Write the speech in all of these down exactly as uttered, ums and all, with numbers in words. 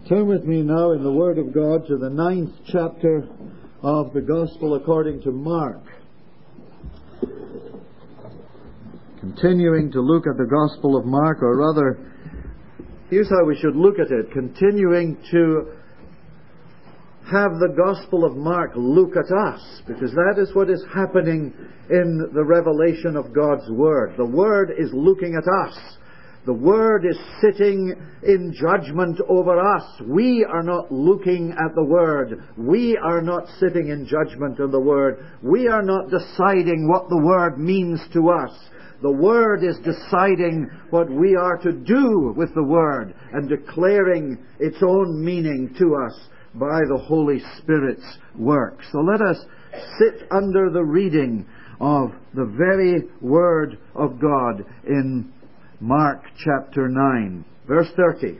Turn with me now in the Word of God to the ninth chapter of the Gospel according to Mark. Continuing to look at the Gospel of Mark, or rather, here's how we should look at it. Continuing to have the Gospel of Mark look at us, because that is what is happening in the revelation of God's Word. The Word is looking at us. The Word is sitting in judgment over us. We are not looking at the Word. We are not sitting in judgment on the Word. We are not deciding what the Word means to us. The Word is deciding what we are to do with the Word and declaring its own meaning to us by the Holy Spirit's work. So let us sit under the reading of the very Word of God in Mark chapter nine, verse thirty.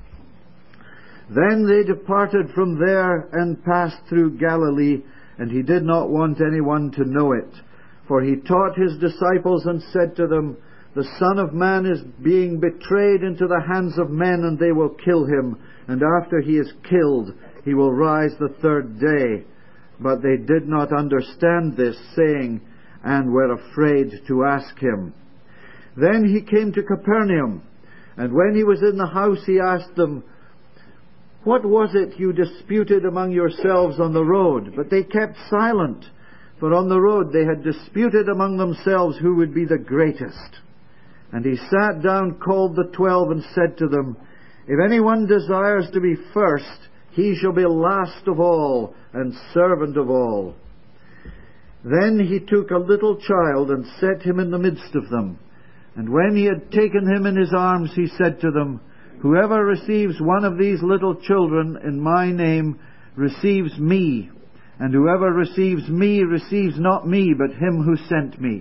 Then they departed from there and passed through Galilee, and he did not want anyone to know it. For he taught his disciples and said to them, The Son of Man is being betrayed into the hands of men, and they will kill him. And after he is killed, he will rise the third day. But they did not understand this saying, and were afraid to ask him. Then he came to Capernaum, and when he was in the house he asked them, What was it you disputed among yourselves on the road? But they kept silent, for on the road they had disputed among themselves who would be the greatest. And he sat down, called the twelve, and said to them, If anyone desires to be first, he shall be last of all, and servant of all. Then he took a little child, and set him in the midst of them. And when he had taken him in his arms, he said to them, Whoever receives one of these little children in my name receives me, and whoever receives me receives not me, but him who sent me.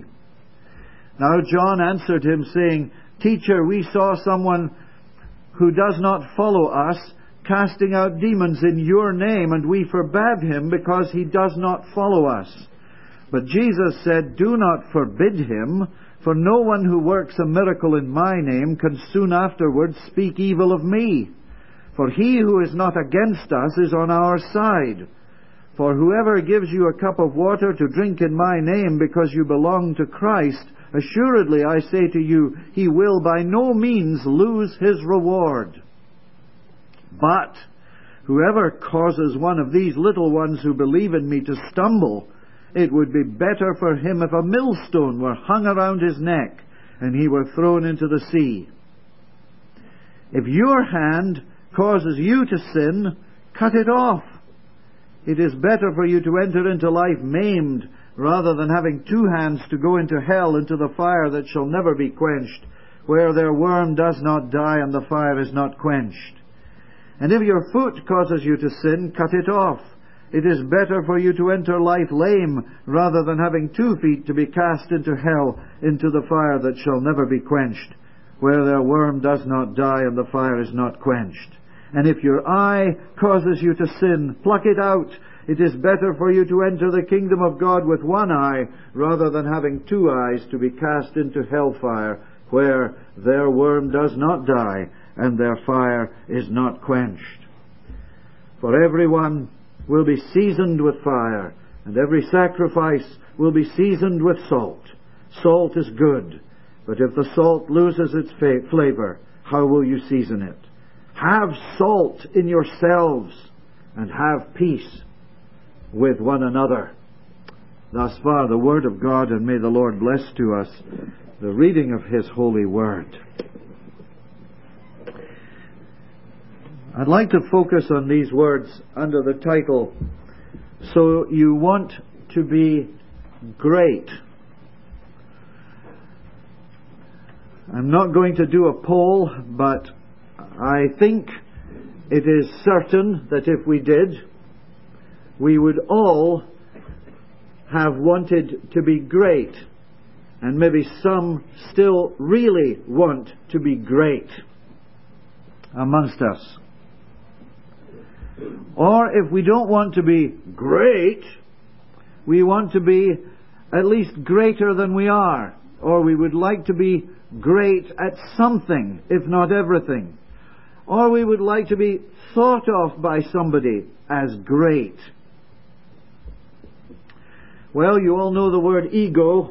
Now John answered him, saying, Teacher, we saw someone who does not follow us casting out demons in your name, and we forbade him because he does not follow us. But Jesus said, Do not forbid him, for no one who works a miracle in my name can soon afterwards speak evil of me. For he who is not against us is on our side. For whoever gives you a cup of water to drink in my name because you belong to Christ, assuredly I say to you, he will by no means lose his reward. But whoever causes one of these little ones who believe in me to stumble, it would be better for him if a millstone were hung around his neck and he were thrown into the sea. If your hand causes you to sin, cut it off. It is better for you to enter into life maimed rather than having two hands to go into hell, into the fire that shall never be quenched, where their worm does not die and the fire is not quenched. And if your foot causes you to sin, cut it off. It is better for you to enter life lame, rather than having two feet to be cast into hell, into the fire that shall never be quenched, where their worm does not die and the fire is not quenched. And if your eye causes you to sin, pluck it out. It is better for you to enter the kingdom of God with one eye, rather than having two eyes to be cast into hellfire, where their worm does not die and their fire is not quenched. For everyone will be seasoned with fire, and every sacrifice will be seasoned with salt. Salt is good, but if the salt loses its fa- flavor, how will you season it? Have salt in yourselves, and have peace with one another. Thus far the Word of God, and may the Lord bless to us the reading of His holy Word. I'd like to focus on these words under the title, So You Want to Be Great. I'm not going to do a poll, but I think it is certain that if we did, we would all have wanted to be great. And maybe some still really want to be great amongst us. Or if we don't want to be great, we want to be at least greater than we are. Or we would like to be great at something, if not everything. or we would like to be thought of by somebody as great. Well, you all know the word ego.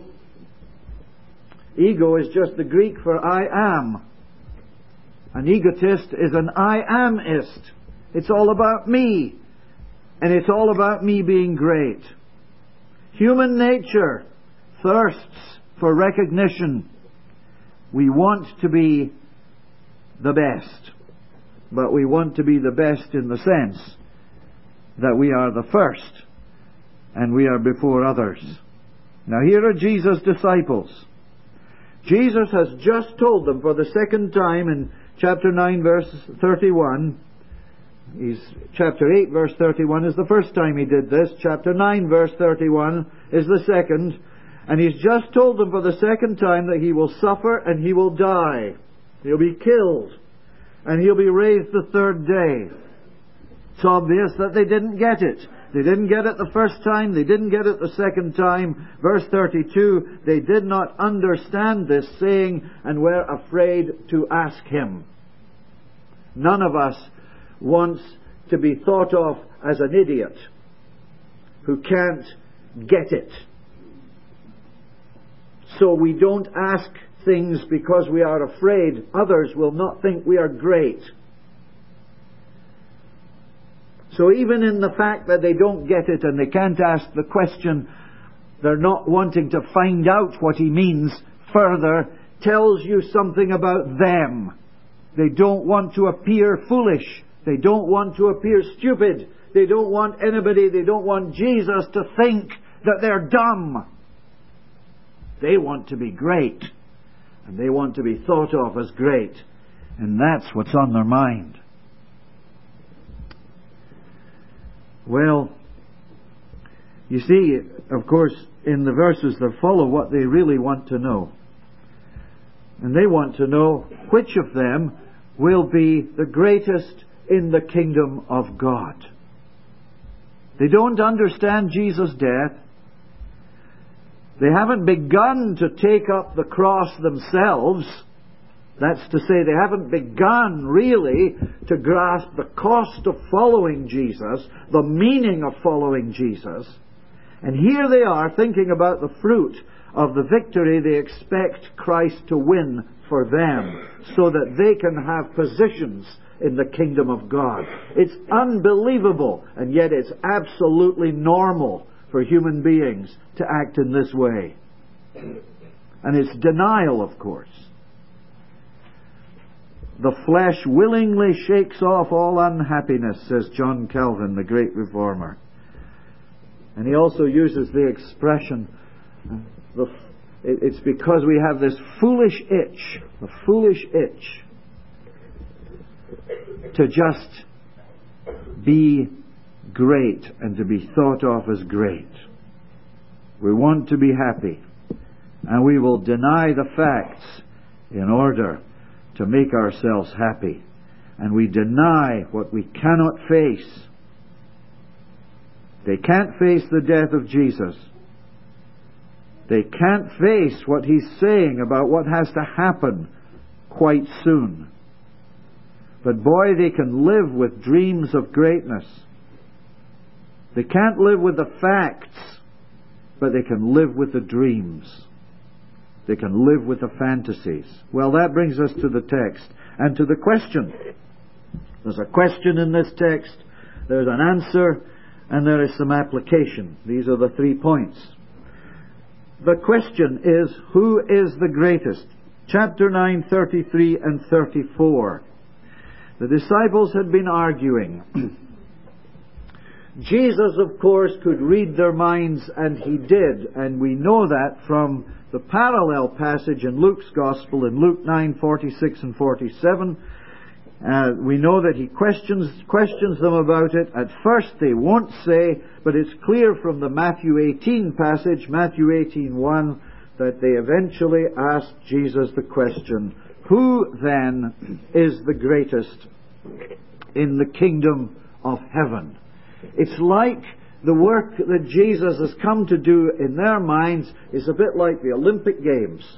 Ego is just the Greek for I am. An egotist is an I amist. It's all about me. And it's all about me being great. Human nature thirsts for recognition. We want to be the best. But we want to be the best in the sense that we are the first and we are before others. Now here are Jesus' disciples. Jesus has just told them for the second time in chapter nine verse thirty-one. He's, chapter eight verse thirty-one is the first time he did this. Chapter nine verse thirty-one is the second. And he's just told them for the second time that he will suffer and he will die. He'll be killed. And he'll be raised the third day. It's obvious that they didn't get it. They didn't get it the first time. They didn't get it the second time. Verse thirty-two, they did not understand this saying and were afraid to ask him. None of us wants to be thought of as an idiot who can't get it. So we don't ask things because we are afraid others will not think we are great. So even in the fact that they don't get it and they can't ask the question, they're not wanting to find out what he means further, tells you something about them. They don't want to appear foolish. They don't want to appear stupid. They don't want anybody, they don't want Jesus to think that they're dumb. They want to be great. And they want to be thought of as great. And that's what's on their mind. Well, you see, of course, in the verses that follow what they really want to know. And they want to know which of them will be the greatest in the kingdom of God. They don't understand Jesus' death. They haven't begun to take up the cross themselves. That's to say, they haven't begun really to grasp the cost of following Jesus, the meaning of following Jesus. And here they are thinking about the fruit of the victory they expect Christ to win for them, so that they can have positions in the kingdom of God. It's unbelievable, and yet it's absolutely normal for human beings to act in this way. And it's denial, of course. The flesh willingly shakes off all unhappiness, says John Calvin, the great reformer. And he also uses the expression, the, it's because we have this foolish itch, a foolish itch, to just be great and to be thought of as great. We want to be happy, and we will deny the facts in order to make ourselves happy. And we deny what we cannot face. They can't face the death of Jesus. They can't face what he's saying about what has to happen quite soon. But boy, they can live with dreams of greatness. They can't live with the facts, but they can live with the dreams. They can live with the fantasies. Well, that brings us to the text and to the question. There's a question in this text, there's an answer, and there is some application. These are the three points. The question is, who is the greatest? Chapter nine, thirty-three and thirty-four. The disciples had been arguing. Jesus, of course, could read their minds, and he did, and we know that from the parallel passage in Luke's Gospel in Luke nine, forty-six and forty-seven. Uh, we know that he questions questions them about it. At first they won't say, but it's clear from the Matthew eighteen passage, Matthew eighteen one, that they eventually asked Jesus the question, who then is the greatest in the kingdom of heaven? It's like the work that Jesus has come to do in their minds is a bit like the Olympic Games.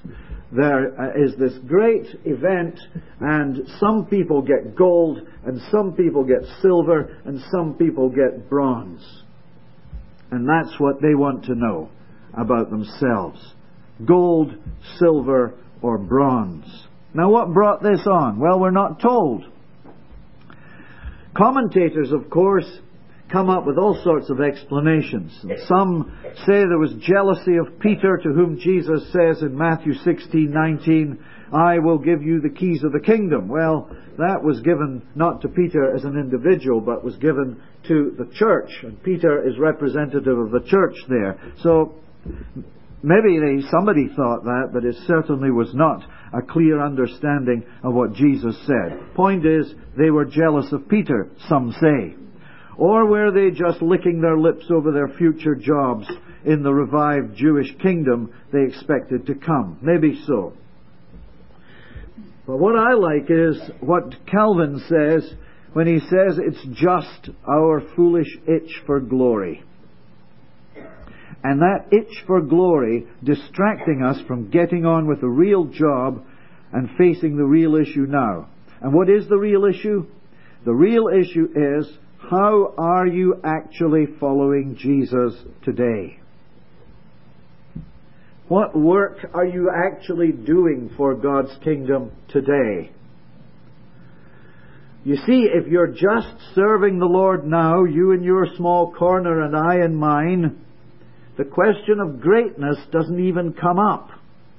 there is this great event, and some people get gold, and some people get silver, and some people get bronze. And that's what they want to know about themselves. Gold, silver, or bronze. Now, what brought this on? Well, we're not told. Commentators, of course, come up with all sorts of explanations. And some say there was jealousy of Peter, to whom Jesus says in Matthew sixteen nineteen, I will give you the keys of the kingdom. Well, that was given not to Peter as an individual, but was given to the church. And Peter is representative of the church there. So maybe they, somebody thought that, but it certainly was not a clear understanding of what Jesus said. Point is, they were jealous of Peter, some say. Or were they just licking their lips over their future jobs in the revived Jewish kingdom they expected to come? Maybe so. But what I like is what Calvin says when he says it's just our foolish itch for glory. And that itch for glory distracting us from getting on with the real job and facing the real issue now. And what is the real issue? The real issue is, how are you actually following Jesus today? What work are you actually doing for God's kingdom today? You see, if you're just serving the Lord now, you in your small corner and I in mine, the question of greatness doesn't even come up.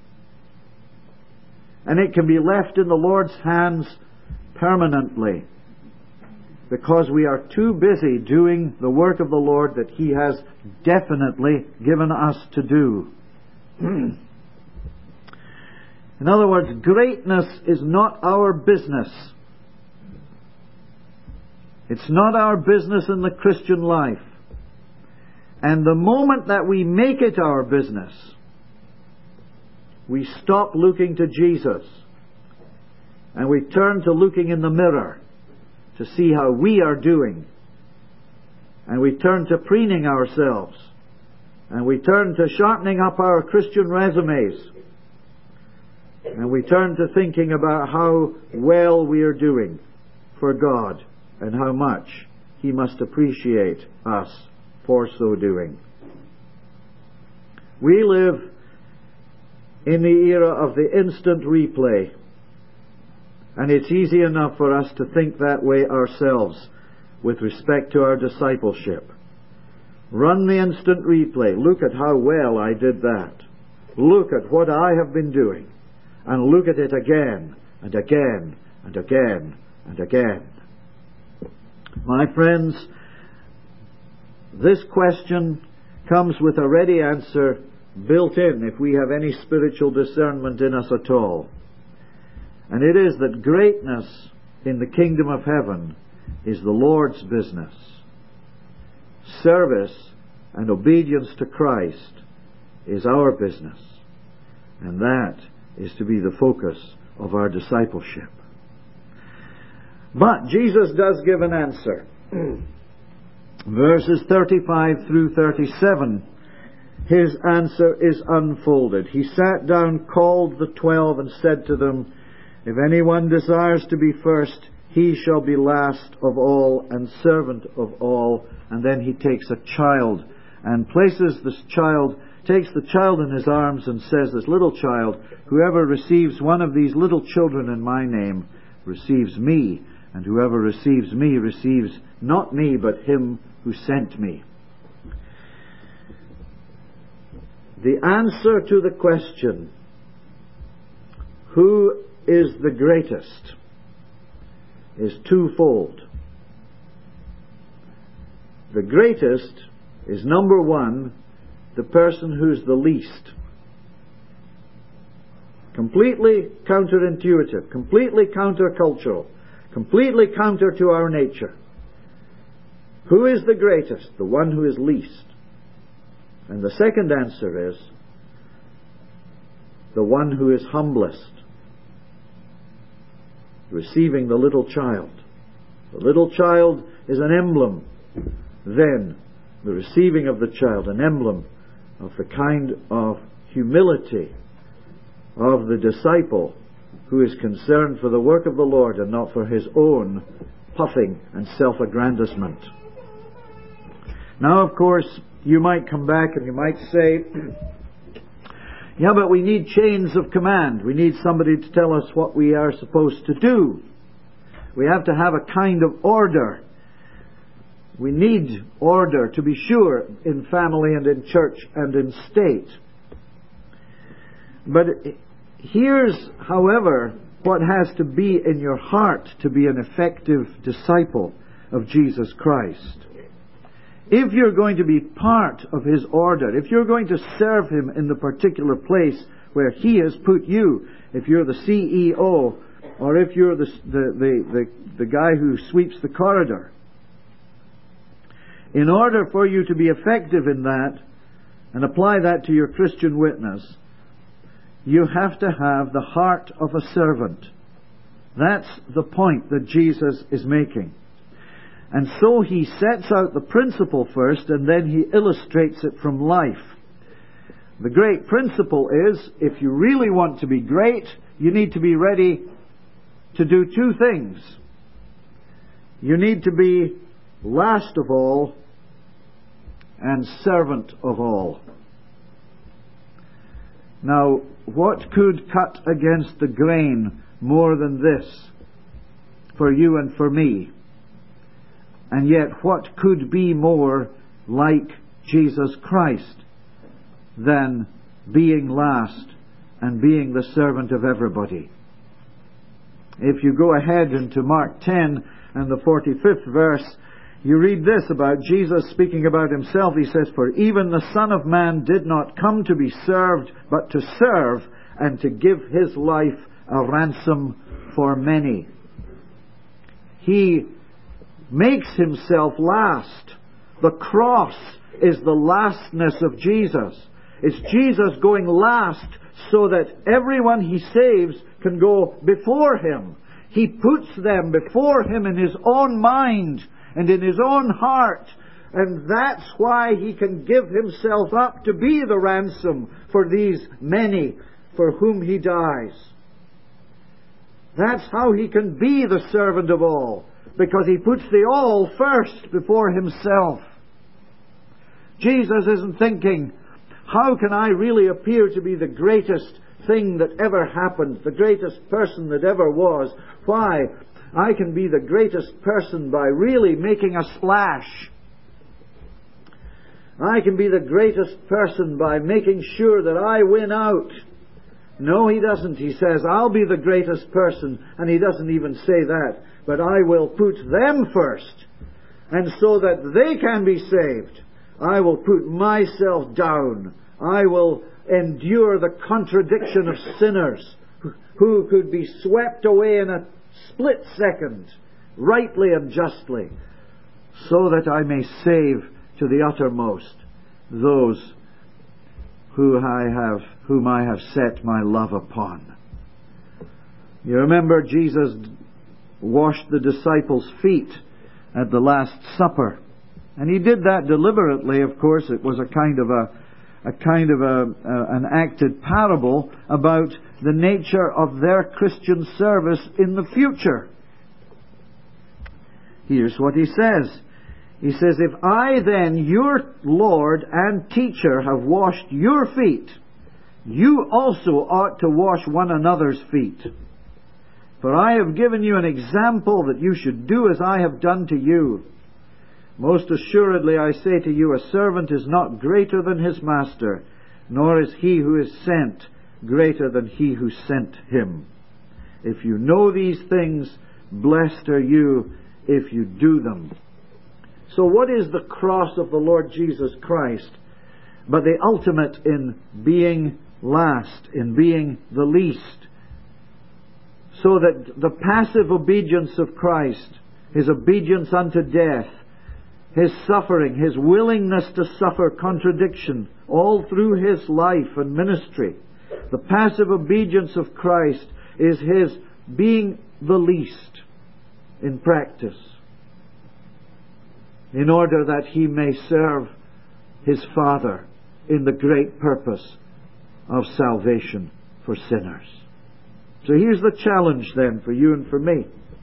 And it can be left in the Lord's hands permanently, because we are too busy doing the work of the Lord that He has definitely given us to do. In other words, greatness is not our business. It's not our business in the Christian life. And the moment that we make it our business, we stop looking to Jesus and we turn to looking in the mirror to see how we are doing. And we turn to preening ourselves. And we turn to sharpening up our Christian resumes. And we turn to thinking about how well we are doing for God and how much He must appreciate us for so doing. We live in the era of the instant replay. And it's easy enough for us to think that way ourselves with respect to our discipleship. Run the instant replay. Look at how well I did that. Look at what I have been doing. And look at it again, and again, and again, and again. My friends, this question comes with a ready answer built in if we have any spiritual discernment in us at all. And it is that greatness in the kingdom of heaven is the Lord's business. Service and obedience to Christ is our business. And that is to be the focus of our discipleship. But Jesus does give an answer. Verses thirty-five through thirty-seven, His answer is unfolded. He sat down, called the twelve, and said to them, if anyone desires to be first, he shall be last of all and servant of all. And then He takes a child and places this child, takes the child in His arms and says, this little child, whoever receives one of these little children in my name receives me, and whoever receives me receives not me, but Him who sent me. The answer to the question, who is the greatest, is twofold. The greatest is, number one, the person who's the least. Completely counterintuitive, completely countercultural, completely counter to our nature. Who is the greatest? The one who is least. And the second answer is the one who is humblest. Receiving the little child. The little child is an emblem. Then, the receiving of the child, an emblem of the kind of humility, of the disciple who is concerned for the work of the Lord and not for his own puffing and self-aggrandizement. Now, of course, you might come back and you might say, yeah, but we need chains of command. We need somebody to tell us what we are supposed to do. We have to have a kind of order. We need order, to be sure, in family and in church and in state. But here's, however, what has to be in your heart to be an effective disciple of Jesus Christ. If you're going to be part of His order, if you're going to serve Him in the particular place where He has put you, if you're the C E O, or if you're the, the, the, the, the guy who sweeps the corridor, in order for you to be effective in that and apply that to your Christian witness, you have to have the heart of a servant. That's the point that Jesus is making. And so He sets out the principle first, and then He illustrates it from life. The great principle is, if you really want to be great, you need to be ready to do two things. You need to be last of all and servant of all. Now, what could cut against the grain more than this for you and for me? And yet, what could be more like Jesus Christ than being last and being the servant of everybody? If you go ahead into Mark ten and the forty-fifth verse, you read this about Jesus speaking about Himself. He says, "For even the Son of Man did not come to be served, but to serve, and to give His life a ransom for many." He makes Himself last. The cross is the lastness of Jesus. It's Jesus going last so that everyone He saves can go before Him. He puts them before Him in His own mind and in His own heart. And that's why He can give Himself up to be the ransom for these many for whom He dies. That's how He can be the servant of all, because He puts the all first before Himself. Jesus isn't thinking, how can I really appear to be the greatest thing that ever happened, the greatest person that ever was? Why? I can be the greatest person by really making a splash. I can be the greatest person by making sure that I win out. No, He doesn't. He says, I'll be the greatest person, and He doesn't even say that. But I will put them first, and so that they can be saved, I will put myself down. I will endure the contradiction of sinners who could be swept away in a split second, rightly and justly, so that I may save to the uttermost those who I have, whom I have set my love upon. You remember Jesus washed the disciples' feet at the Last Supper, and He did that deliberately. Of course, it was a kind of a, a kind of a, a an acted parable about the nature of their Christian service in the future. Here's what He says. He says, "If I then, your Lord and teacher, have washed your feet, you also ought to wash one another's feet. For I have given you an example that you should do as I have done to you. Most assuredly I say to you, a servant is not greater than his master, nor is he who is sent greater than he who sent him. If you know these things, blessed are you if you do them." So what is the cross of the Lord Jesus Christ but the ultimate in being last, in being the least? So that the passive obedience of Christ, His obedience unto death, His suffering, His willingness to suffer contradiction all through His life and ministry, the passive obedience of Christ is His being the least in practice, in order that He may serve His Father in the great purpose of salvation for sinners. So here's the challenge then for you and for me.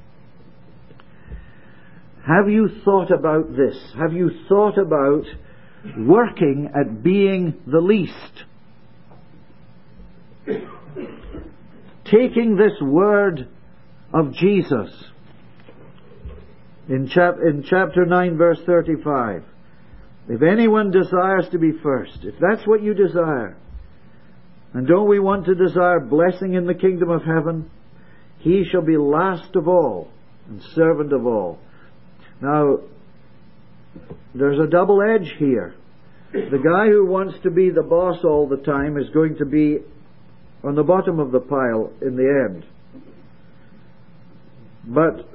Have you thought about this? Have you thought about working at being the least? Taking this word of Jesus in, chap- in chapter nine, verse thirty-five. If anyone desires to be first, if that's what you desire, and don't we want to desire blessing in the kingdom of heaven? He shall be last of all and servant of all. Now, there's a double edge here. The guy who wants to be the boss all the time is going to be on the bottom of the pile in the end. But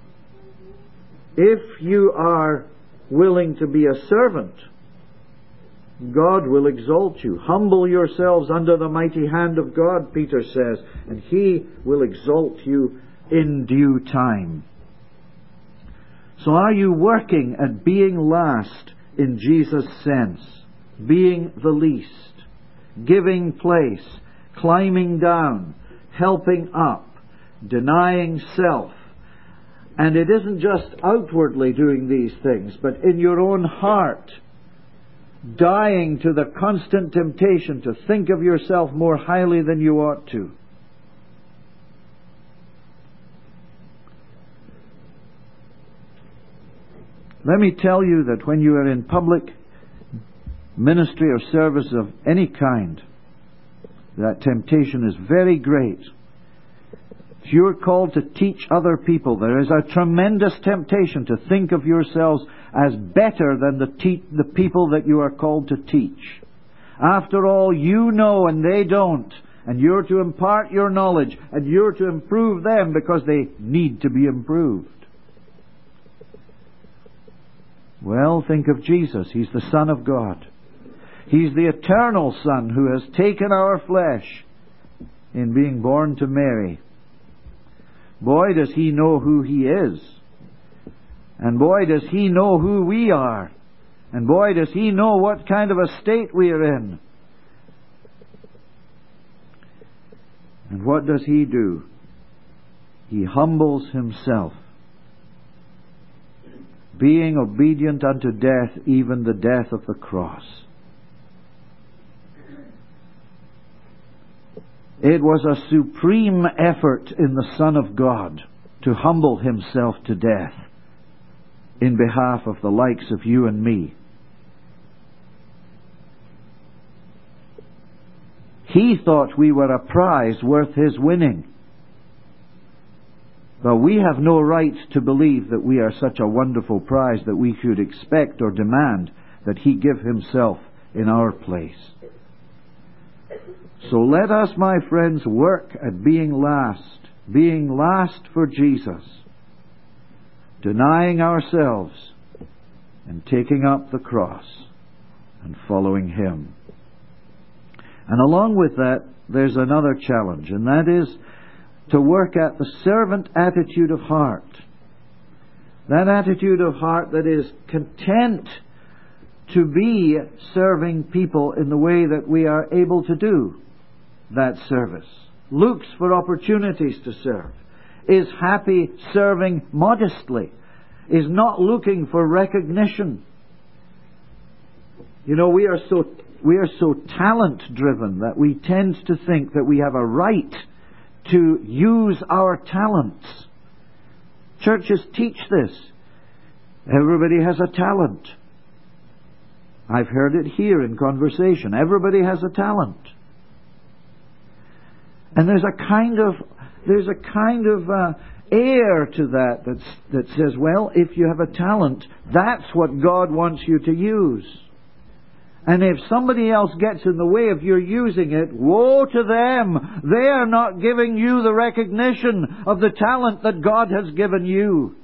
if you are willing to be a servant, God will exalt you. Humble yourselves under the mighty hand of God, Peter says, and He will exalt you in due time. So are you working at being last in Jesus' sense? Being the least, giving place, climbing down, helping up, denying self. And it isn't just outwardly doing these things, but in your own heart, dying to the constant temptation to think of yourself more highly than you ought to. Let me tell you that when you are in public ministry or service of any kind, that temptation is very great. If you are called to teach other people, there is a tremendous temptation to think of yourselves as better than the, te- the people that you are called to teach. After all, you know and they don't, and you're to impart your knowledge, and you're to improve them because they need to be improved. Well, think of Jesus. He's the Son of God. He's the eternal Son who has taken our flesh in being born to Mary. Boy, does He know who He is. And boy, does He know who we are. And boy, does He know what kind of a state we are in. And what does He do? He humbles Himself, being obedient unto death, even the death of the cross. It was a supreme effort in the Son of God to humble Himself to death in behalf of the likes of you and me. He thought we were a prize worth His winning. But we have no right to believe that we are such a wonderful prize that we should expect or demand that He give Himself in our place. So let us, my friends, work at being last, being last for Jesus, denying ourselves and taking up the cross and following Him. And along with that, there's another challenge, and that is to work at the servant attitude of heart. That attitude of heart that is content to be serving people in the way that we are able to do that service. Looks for opportunities to serve. Is happy serving modestly. Is not looking for recognition. You know, we are so we are so talent driven that we tend to think that we have a right to use our talents. Churches teach this. Everybody has a talent. I've heard it here in conversation. Everybody has a talent. And there's a kind of there's a kind of uh, air to that that's, that says, well, if you have a talent, that's what God wants you to use. And if somebody else gets in the way of your using it, woe to them! They are not giving you the recognition of the talent that God has given you.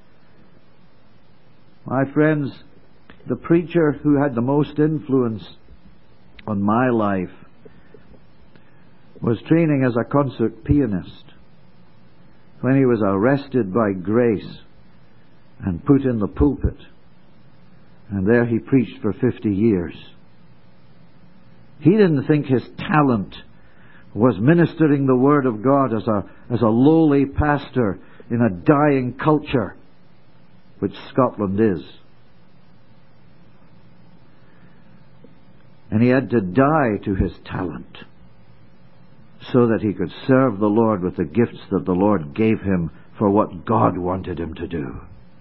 My friends, the preacher who had the most influence on my life was training as a concert pianist when he was arrested by grace and put in the pulpit. And there he preached for fifty years. He didn't think his talent was ministering the Word of God as a, as a lowly pastor in a dying culture, which Scotland is. And he had to die to his talent so that he could serve the Lord with the gifts that the Lord gave him for what God wanted him to do.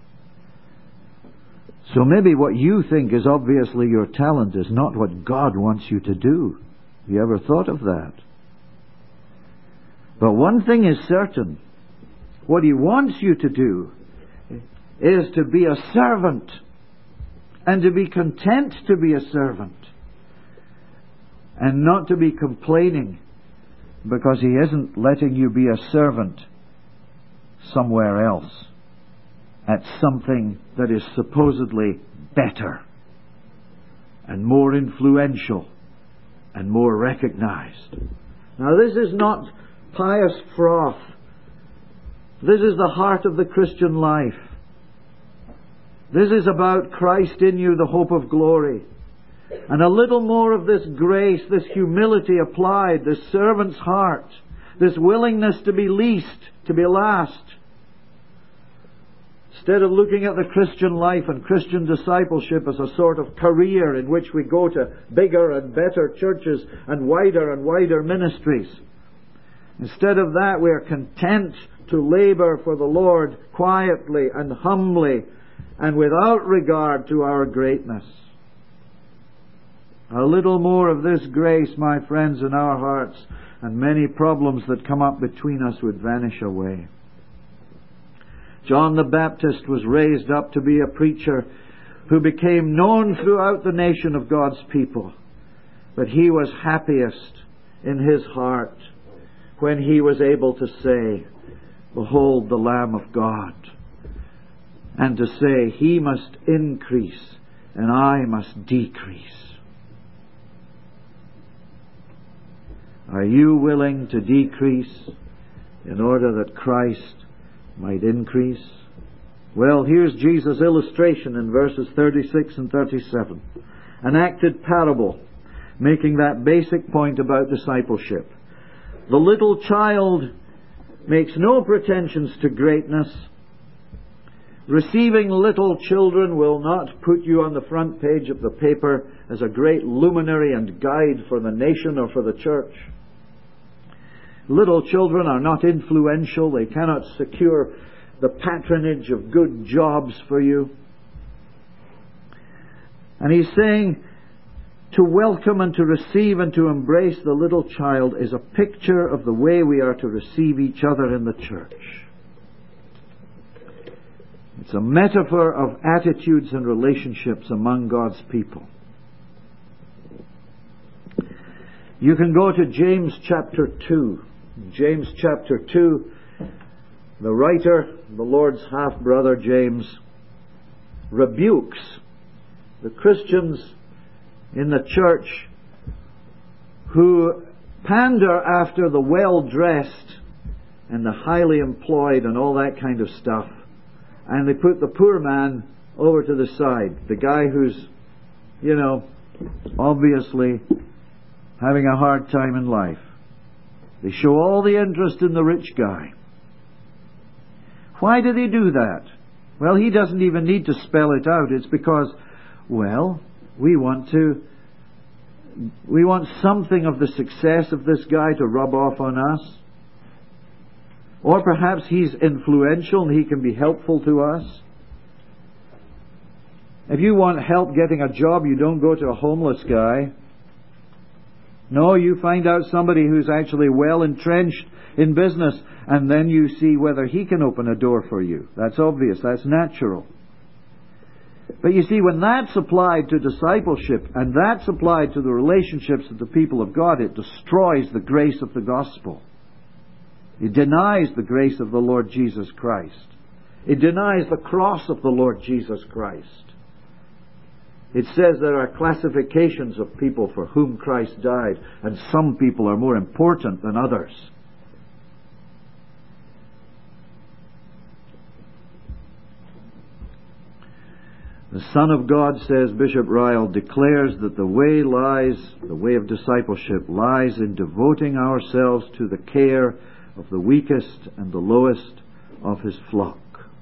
So maybe what you think is obviously your talent is not what God wants you to do. Have you ever thought of that? But one thing is certain. What He wants you to do is to be a servant, and to be content to be a servant, and not to be complaining because He isn't letting you be a servant somewhere else at something that is supposedly better and more influential and more recognized. Now, this is not pious froth. This is the heart of the Christian life. This is about Christ in you, the hope of glory. And a little more of this grace, this humility applied, this servant's heart, this willingness to be least, to be last. Instead of looking at the Christian life and Christian discipleship as a sort of career in which we go to bigger and better churches and wider and wider ministries, instead of that, we are content to labor for the Lord quietly and humbly and without regard to our greatness. A little more of this grace, my friends, in our hearts, and many problems that come up between us would vanish away. John the Baptist was raised up to be a preacher who became known throughout the nation of God's people. But he was happiest in his heart when he was able to say, "Behold the Lamb of God," and to say, "He must increase and I must decrease." Are you willing to decrease in order that Christ might increase? Well, here's Jesus' illustration in verses thirty-six and thirty-seven. An acted parable, making that basic point about discipleship. The little child makes no pretensions to greatness. Receiving little children will not put you on the front page of the paper as a great luminary and guide for the nation or for the church. Little children are not influential. They cannot secure the patronage of good jobs for you. And he's saying to welcome and to receive and to embrace the little child is a picture of the way we are to receive each other in the church. It's a metaphor of attitudes and relationships among God's people. You can go to James chapter two. James chapter two, the writer, the Lord's half-brother James, rebukes the Christians in the church who pander after the well-dressed and the highly employed and all that kind of stuff, and they put the poor man over to the side, the guy who's, you know, obviously having a hard time in life. They show all the interest in the rich guy. Why do they do that? Well, he doesn't even need to spell it out. It's because, well, we want to, we want something of the success of this guy to rub off on us. Or perhaps he's influential and he can be helpful to us. If you want help getting a job, you don't go to a homeless guy. No, you find out somebody who's actually well entrenched in business, and then you see whether he can open a door for you. That's obvious. That's natural. But you see, when that's applied to discipleship, and that's applied to the relationships of the people of God, it destroys the grace of the gospel. It denies the grace of the Lord Jesus Christ. It denies the cross of the Lord Jesus Christ. It says there are classifications of people for whom Christ died, and some people are more important than others. The Son of God, says Bishop Ryle, declares that the way lies, the way of discipleship lies in devoting ourselves to the care of the weakest and the lowest of His flock.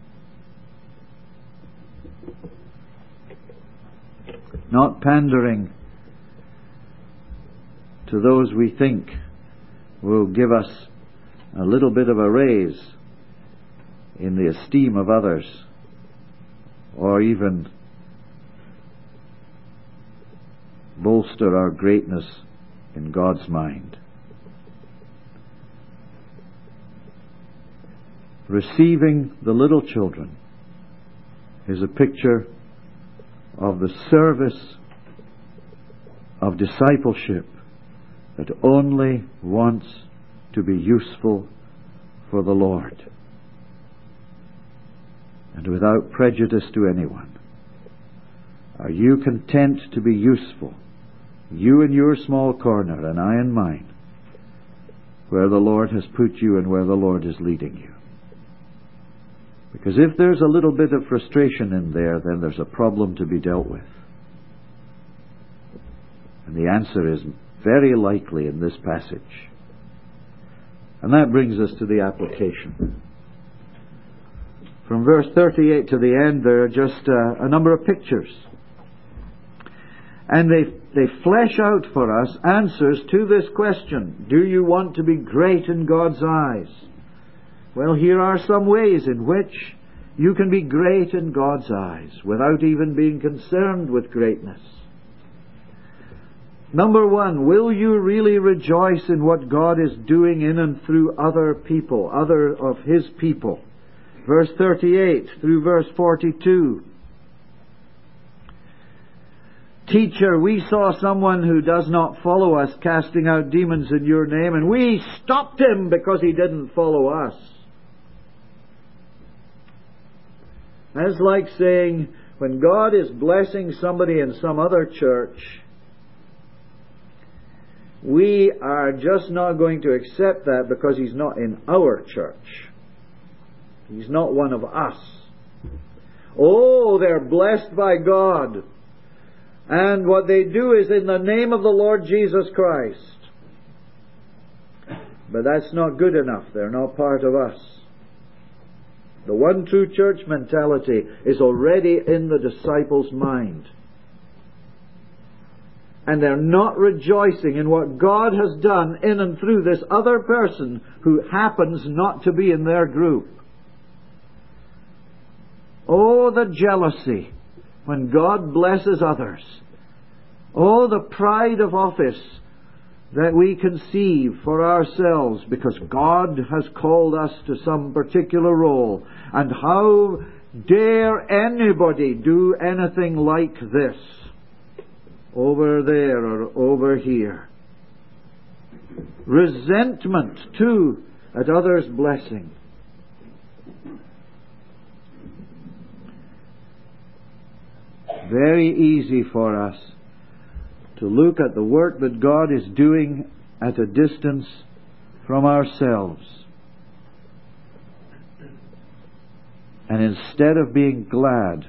Not pandering to those we think will give us a little bit of a raise in the esteem of others, or even bolster our greatness in God's mind. Receiving the little children is a picture of the service of discipleship that only wants to be useful for the Lord, and without prejudice to anyone. Are you content to be useful, you in your small corner and I in mine, where the Lord has put you and where the Lord is leading you? Because if there's a little bit of frustration in there, then there's a problem to be dealt with. And the answer is very likely in this passage. And that brings us to the application. From verse thirty-eight to the end, there are just uh, a number of pictures. And they, they flesh out for us answers to this question: do you want to be great in God's eyes? Well, here are some ways in which you can be great in God's eyes without even being concerned with greatness. Number one, will you really rejoice in what God is doing in and through other people, other of His people? Verse thirty-eight through verse forty-two. Teacher, we saw someone who does not follow us casting out demons in your name, and we stopped him because he didn't follow us. That's like saying, when God is blessing somebody in some other church, we are just not going to accept that because he's not in our church. He's not one of us. Oh, they're blessed by God. And what they do is in the name of the Lord Jesus Christ. But that's not good enough. They're not part of us. The one true church mentality is already in the disciples' mind. And they're not rejoicing in what God has done in and through this other person who happens not to be in their group. Oh, the jealousy when God blesses others. Oh, the pride of office that we conceive for ourselves because God has called us to some particular role. And how dare anybody do anything like this over there or over here? Resentment, too, at others' blessing. Very easy for us to look at the work that God is doing at a distance from ourselves, and instead of being glad,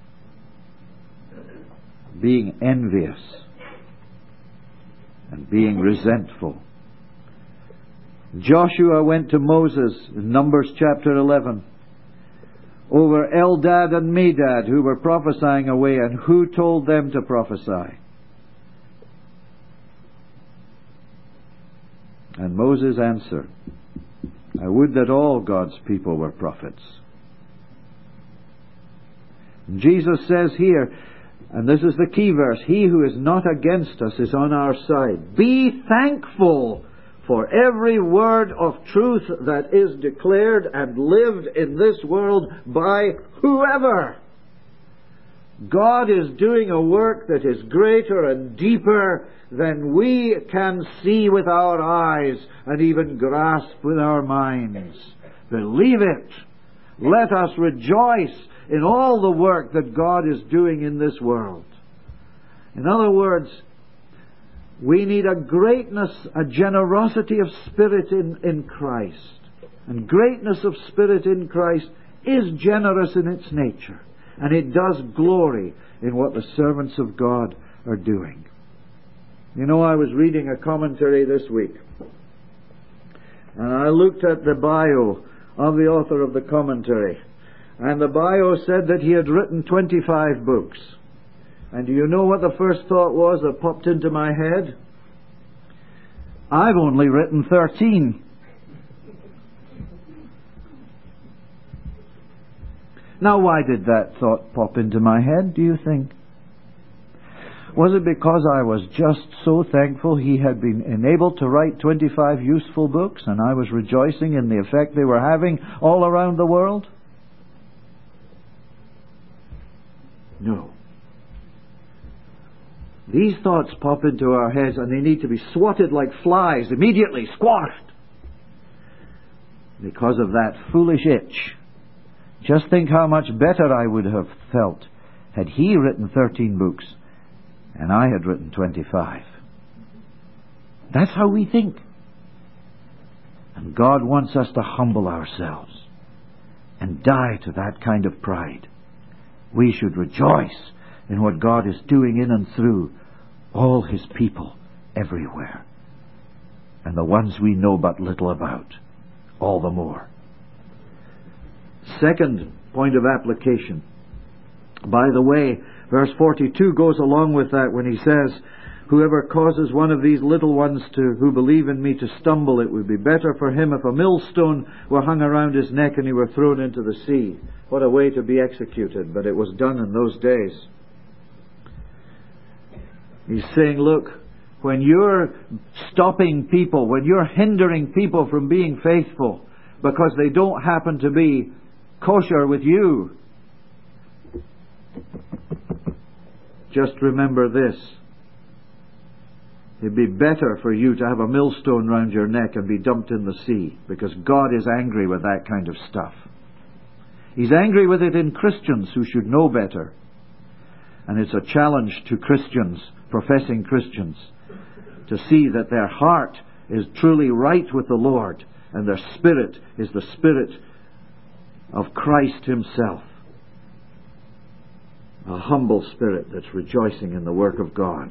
being envious and being resentful. Joshua went to Moses in Numbers chapter eleven over Eldad and Medad, who were prophesying away, and who told them to prophesy? And Moses answered, I would that all God's people were prophets. And Jesus says here, and this is the key verse, he who is not against us is on our side. Be thankful for every word of truth that is declared and lived in this world by whoever. God is doing a work that is greater and deeper than we can see with our eyes and even grasp with our minds. Believe it. Let us rejoice in all the work that God is doing in this world. In other words, we need a greatness, a generosity of spirit in, in Christ. And greatness of spirit in Christ is generous in its nature. and it does glory in what the servants of God are doing. You know, I was reading a commentary this week, and I looked at the bio of the author of the commentary, and the bio said that he had written twenty-five books. And do you know what the first thought was that popped into my head? I've only written thirteen. Now, why did that thought pop into my head, do you think? Was it because I was just so thankful he had been enabled to write twenty-five useful books, and I was rejoicing in the effect they were having all around the world? No. These thoughts pop into our heads, and they need to be swatted like flies, immediately squashed, because of that foolish itch. Just think how much better I would have felt had he written thirteen books and I had written twenty-five. That's how we think. And God wants us to humble ourselves and die to that kind of pride. We should rejoice in what God is doing in and through all His people everywhere, and the ones we know but little about, all the more. Second point of application. By the way, verse forty-two goes along with that when he says, whoever causes one of these little ones to who believe in me to stumble, it would be better for him if a millstone were hung around his neck and he were thrown into the sea. What a way to be executed, but it was done in those days. He's saying, look, when you're stopping people, when you're hindering people from being faithful because they don't happen to be kosher with you, just remember this. It'd be better for you to have a millstone round your neck and be dumped in the sea, because God is angry with that kind of stuff. He's angry with it in Christians who should know better. And it's a challenge to Christians, professing Christians, to see that their heart is truly right with the Lord, and their spirit is the spirit of Christ Himself. A humble spirit that's rejoicing in the work of God.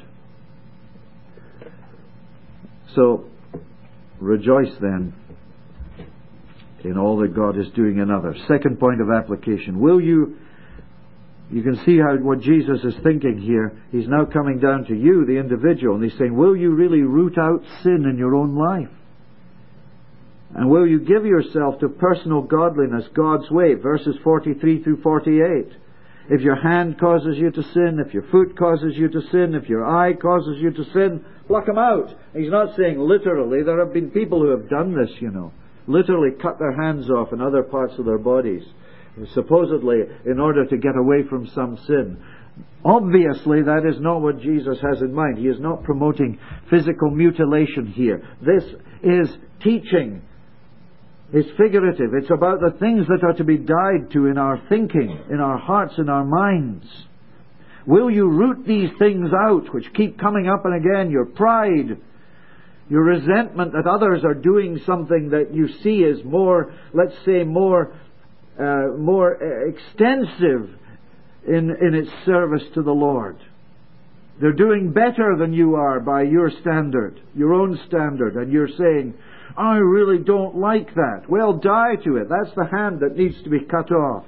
So, rejoice then in all that God is doing in others. Second point of application. Will you, you can see how what Jesus is thinking here. He's now coming down to you, the individual, and He's saying, will you really root out sin in your own life? And will you give yourself to personal godliness God's way? Verses forty-three through forty-eight. If your hand causes you to sin, if your foot causes you to sin, if your eye causes you to sin, pluck them out. He's not saying literally. There have been people who have done this, you know. Literally cut their hands off in other parts of their bodies, supposedly in order to get away from some sin. Obviously, that is not what Jesus has in mind. He is not promoting physical mutilation here. This is teaching. It's figurative. It's about the things that are to be died to in our thinking, in our hearts, in our minds. Will you root these things out which keep coming up and again? Your pride, your resentment that others are doing something that you see is more, let's say, more, uh, more extensive in, in its service to the Lord. They're doing better than you are by your standard, your own standard, and you're saying, I really don't like that. Well, die to it. That's the hand that needs to be cut off.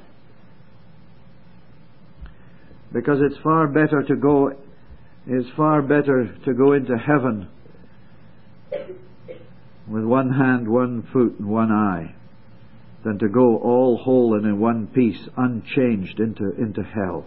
Because it's far better to go, it's far better to go into heaven with one hand, one foot, and one eye, than to go all whole and in one piece, unchanged, into, into hell.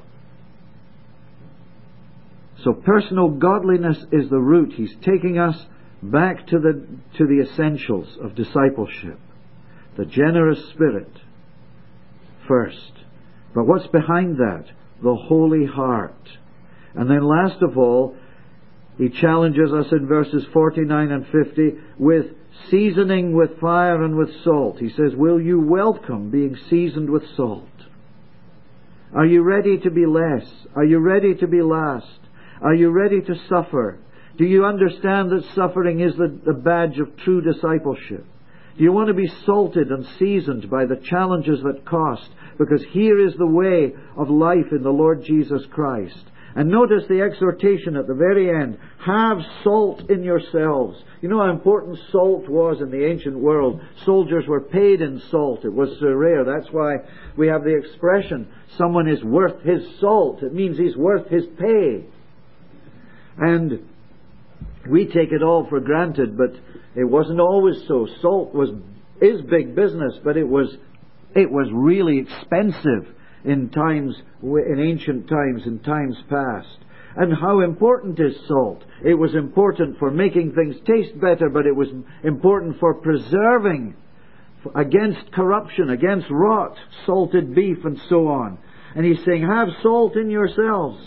So personal godliness is the root. He's taking us back to the to the essentials of discipleship. The generous spirit first. But what's behind that? The holy heart. And then last of all, he challenges us in verses forty-nine and fifty with seasoning with fire and with salt. He says, will you welcome being seasoned with salt? Are you ready to be less? Are you ready to be last? Are you ready to suffer? Do you understand that suffering is the, the badge of true discipleship? Do you want to be salted and seasoned by the challenges that cost, because here is the way of life in the Lord Jesus Christ. And notice the exhortation at the very end. Have salt in yourselves. You know how important salt was in the ancient world. Soldiers were paid in salt. It was so rare. That's why we have the expression, someone is worth his salt. It means he's worth his pay. And we take it all for granted, but it wasn't always so. Salt was is big business, but it was it was really expensive in times, in ancient times, in times past. And how important is salt? It was important for making things taste better, but it was important for preserving against corruption, against rot, salted beef and so on. And he's saying, have salt in yourselves.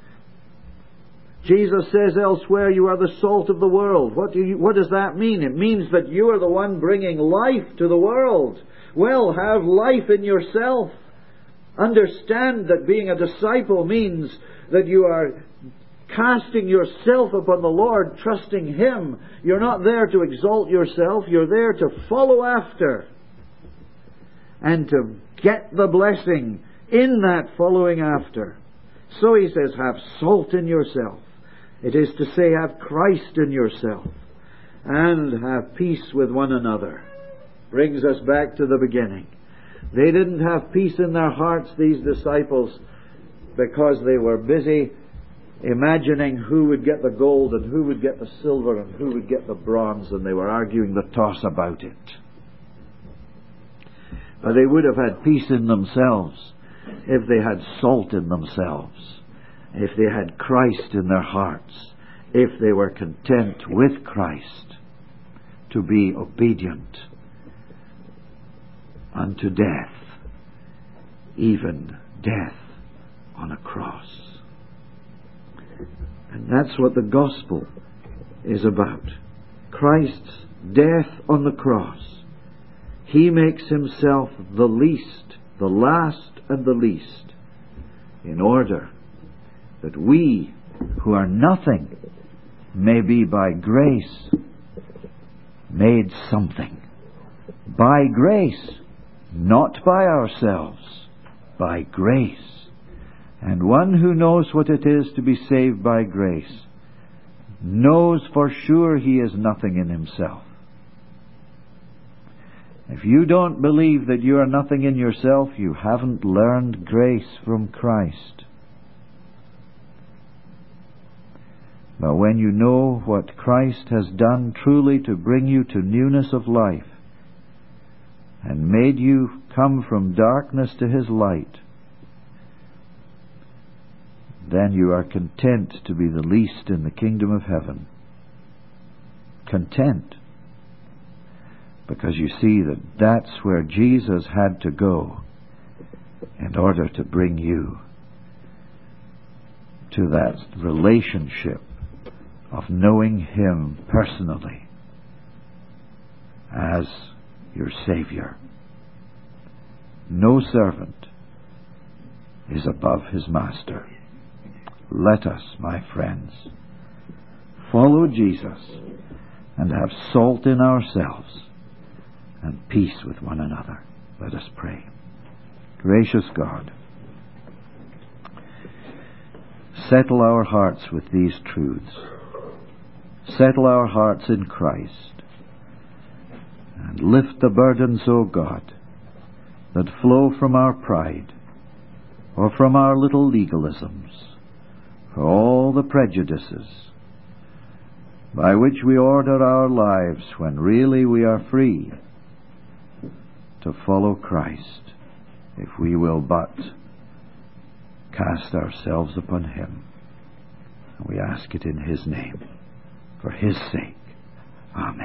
Jesus says elsewhere, you are the salt of the world. What do you, what does that mean? It means that you are the one bringing life to the world. Well, have life in yourself. Understand that being a disciple means that you are casting yourself upon the Lord, trusting Him. You're not there to exalt yourself. You're there to follow after and to get the blessing in that following after. So he says, have salt in yourself. It is to say, have Christ in yourself and have peace with one another. Brings us back to the beginning. They didn't have peace in their hearts, these disciples, because they were busy imagining who would get the gold and who would get the silver and who would get the bronze, and they were arguing the toss about it. But they would have had peace in themselves if they had salt in themselves, if they had Christ in their hearts, if they were content with Christ to be obedient unto death, even death on a cross. And that's what the gospel is about. Christ's death on the cross. He makes himself the least, the last and the least, in order that we, who are nothing, may be by grace made something. By grace. Not by ourselves, by grace. And one who knows what it is to be saved by grace knows for sure he is nothing in himself. If you don't believe that you are nothing in yourself, you haven't learned grace from Christ. But when you know what Christ has done truly to bring you to newness of life, and made you come from darkness to His light, then you are content to be the least in the kingdom of heaven. Content. Because you see that that's where Jesus had to go in order to bring you to that relationship of knowing Him personally as your Savior. No servant is above his master. Let us, my friends, follow Jesus and have salt in ourselves and peace with one another. Let us pray. Gracious God, settle our hearts with these truths. Settle our hearts in Christ. And lift the burdens, O God, that flow from our pride or from our little legalisms, for all the prejudices by which we order our lives when really we are free to follow Christ, if we will but cast ourselves upon Him. And we ask it in His name, for His sake. Amen.